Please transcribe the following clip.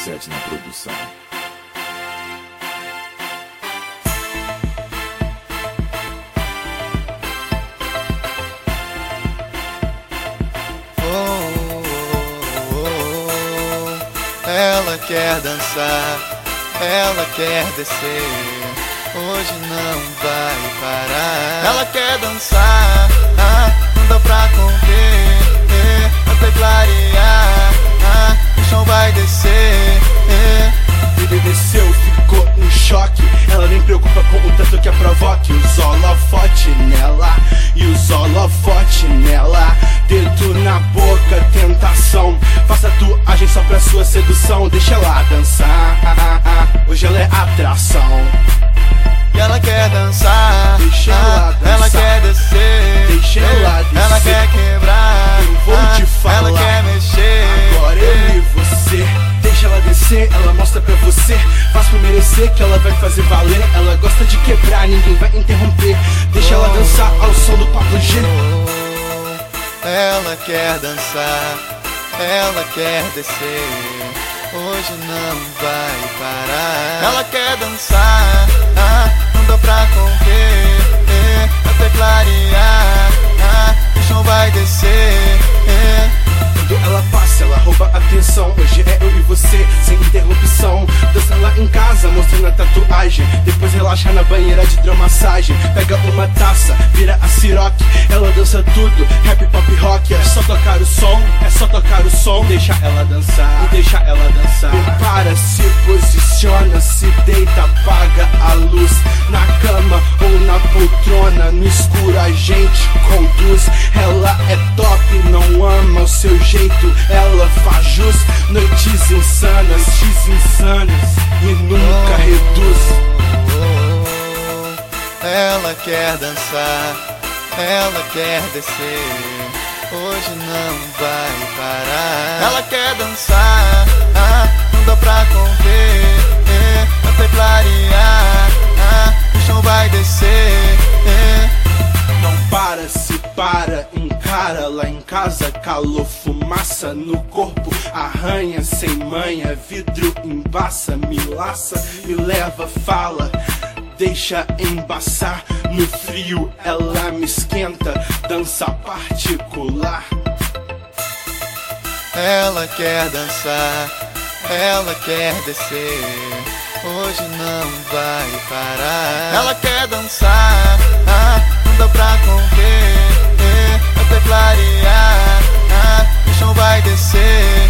7 na produção. Ela quer dançar, ela quer descer, hoje não vai parar. Ela quer dançar, não dá pra conter, até clarear, o chão vai descer. Ele desceu, ficou em choque. Ela nem preocupa com o tanto que a provoque. Os holofote nela e os holofote nela. Dedo na boca, tentação. Faça tatuagem só pra sua sedução. Deixa ela dançar, hoje ela é atração. E ela quer dançar, deixa ela dançar. Ela quer descer, deixa ela descer. Ela quer quebrar, eu vou te falar. Ela quer mexer, agora eu e você. Deixa ela descer, ela mostra pra você. Faz por merecer que ela vai fazer valer. Ela gosta de quebrar, ninguém vai interromper. Deixa ela dançar ao som do Pablo G. Ela quer dançar, ela quer descer, hoje não vai parar. Ela quer dançar, não dá pra conter, até clarear, o chão vai descer. Quando ela passa, ela rouba a atenção. Hoje é eu e você, sem interrupção. Dança lá em casa, mostrando a tatuagem. Depois relaxa na banheira de hidromassagem. Pega uma taça, vira a siroque. Ela dança tudo, rap, pop, rock. É só tocar o som, é só tocar o som. Deixa ela dançar, e deixa ela dançar. Prepara, se posiciona, se deita, apaga a luz. Na cama ou na poltrona, no escuro a gente conduz. Ela é top, não ama o seu jeito. Ela faz jus, noites insanas e nunca reduz. Ela quer dançar, ela quer descer, hoje não vai parar. Ela quer dançar, não dá pra conter, até clarear, o chão vai descer. Não para, se para, encara. Lá em casa, calor, fumaça no corpo, arranha sem manha, vidro embaça, me laça, me leva, fala, deixa embaçar. No frio ela me esquenta, dança particular. Ela quer dançar, ela quer descer, hoje não vai parar. Ela quer dançar, não dá pra conter, até clarear, o chão vai descer.